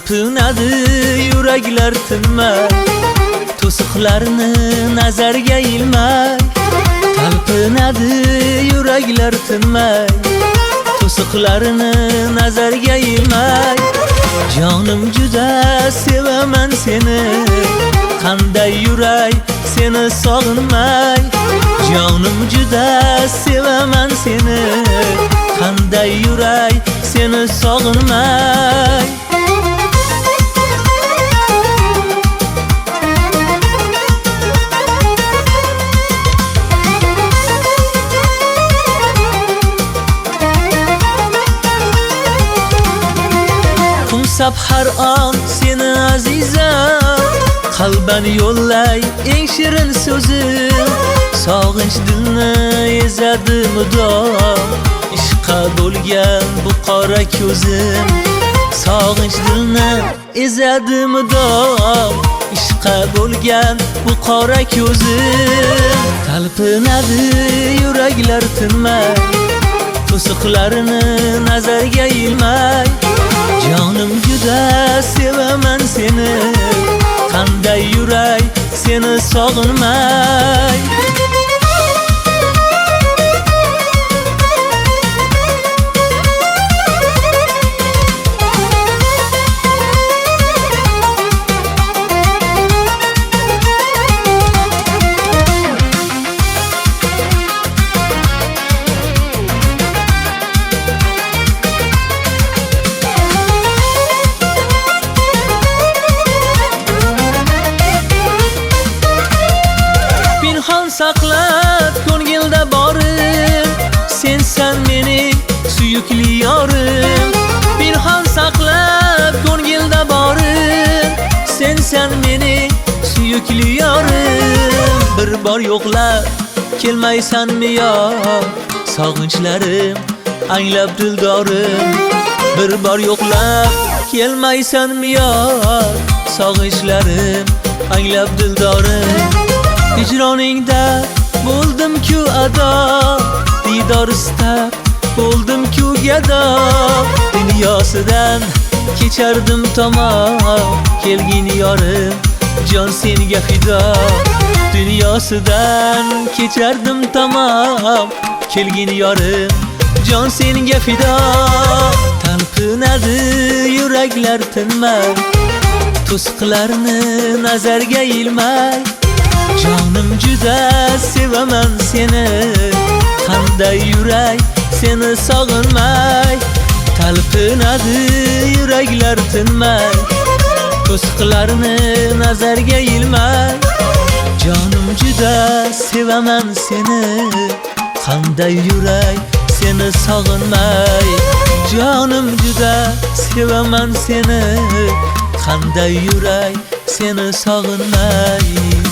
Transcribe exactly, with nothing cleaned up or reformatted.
talpinadi yuraklar tinmay, to'siqlarni nazarga ilmay. Talpinadi yuraklar tinmay, to'siqlarni nazarga ilmay. Jonim juda sevaman seni, qanday yuray seni sog'inmay. Jonim juda sevaman seni, qanday yuray seni sog'inmay. Qumsab har on seni azizam, qalban yo'llay eng shirin so'zim. Sog'inch dilni ezadi mudom, ishqa bo'lgan bu qora ko'zim. Sog'inch dilni ezadi mudom, ishqa bo'lgan bu qora ko'zim. Talpinadi yuraklar tinmay, to'siqlarini nazarga ilmay. Jonim juda sevaman seni, qanday yuray seni sog'inmay. Pinhon saqlab ko'ngilda borim, sensan mening suyukli yorim. Pinhon saqlab ko'ngilda borim, sensan mening suyukli yorim. Bir bor yo'qlab kelmaysanmi yo, sog'inchlarim anglab dildorim. Bir bor yo'qlab kelmaysanmi yo, sog'inchlarim anglab dildorim. Hicroningda bo'ldim-ku ado, didor istab bo'ldim-ku gado. Dunyosidan kechardim tamom, kelgin yorim jon senga fido. Dunyosidan kechardim tamom, kelgin yorim jon senga fido. Talpinadi yuraklar tinmay, to'siqlarni nazarga ilmay. Jonim juda sevaman seni, qanday yuray seni sog'inmay. Talpinadi yuraklar tinmay, to'siqlarni nazarga ilmay. Jonim juda sevaman seni, qanday yuray seni sog'inmay. Jonim juda sevaman seni, qanday yuray seni sog'inmay.